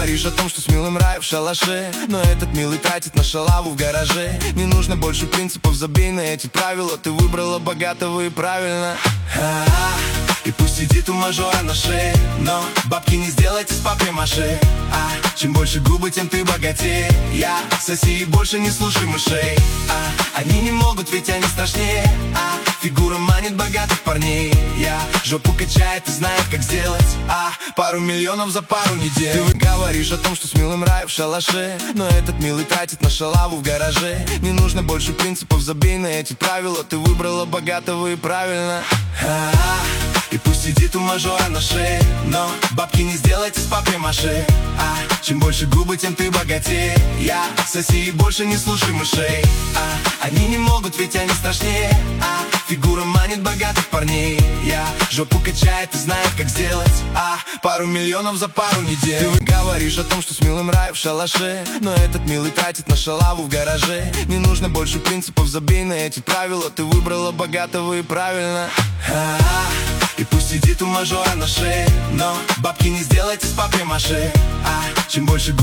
говоришь о том, что с милым рай в шалаше, но этот милый тратит на шалаву в гараже. Не нужно больше принципов, забей на эти правила. Ты выбрала богатого и правильно. И пусть сидит у мажора на шее, но бабки не сделайте с папье-маше. Чем больше губы, тем ты богатее. Соси и больше не слушай мышей. Они не могут, ведь они страшнее. Фигура манит богатых парней. Жопу качает и знает, как сделать. Пару миллионов за пару недель. Ты говоришь о том, что с милым рай в шалаше, но этот милый тратит на шалаву в гараже. Не нужно больше принципов, забей на эти правила. Ты выбрала богатого и правильно. И пусть сидит у мажора на шее, но бабки не сделайте с папье-маше. Чем больше губы, тем ты богатее. Соси и больше не слушай мышей. Они не могут, ведь они страшнее. Фигура манит богатых парней. Жопу качает и знает, как сделать. Пару миллионов за пару недель. Ты говоришь о том, что с милым рай в шалаше, но этот милый тратит на шалаву в гараже. Не нужно больше принципов, забей на эти правила. Ты выбрала богатого и правильно. И пусть сидит у мажора на шее, но бабки не сделайте с папье-маше. Чем больше